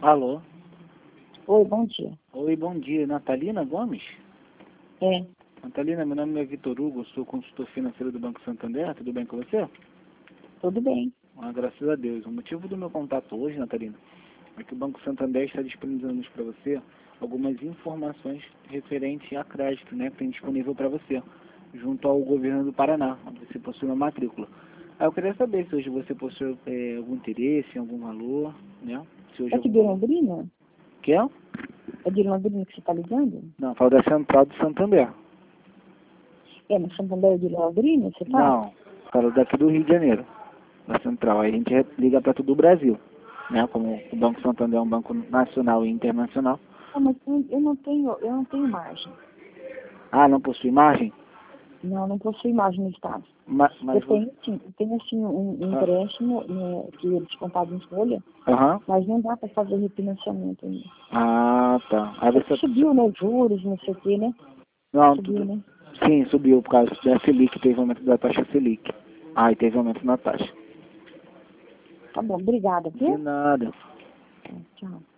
Alô? Oi, bom dia. Oi, bom dia. Natalina Gomes? É, Natalina, meu nome é Vitor Hugo, sou consultor financeiro do Banco Santander. Tudo bem com você? tudo bem. Graças a Deus. O motivo do meu contato hoje, Natalina, é que o Banco Santander está disponibilizando para você algumas informações referentes a crédito, né, que tem disponível para você, junto ao governo do Paraná, onde você possui uma matrícula. Aí eu queria saber se hoje você possui algum interesse, algum valor, né? Se hoje É aqui de Londrina? Quer? É de Londrina que você está ligando? Não, falo da Central do Santander. É, no Santander de Londrina, você tá? Não, falo daqui do Rio de Janeiro, da Central. Aí a gente liga para todo o Brasil, né? Como o Banco Santander é um banco nacional e internacional. Ah, mas eu não tenho margem. Ah, não possui margem? Não, não possui margem no Estado. Mas Eu tenho sim um empréstimo, né, que é descontado em folha, Aham. mas não dá para fazer refinanciamento ainda. Ah, tá. Aí você... Subiu, né, juros, não sei o quê, né? Não, Subiu, tudo... né? Sim, subiu por causa da Selic, teve aumento da taxa Selic. Ah, e teve aumento na taxa. Tá bom, obrigada, De viu? nada. Tchau.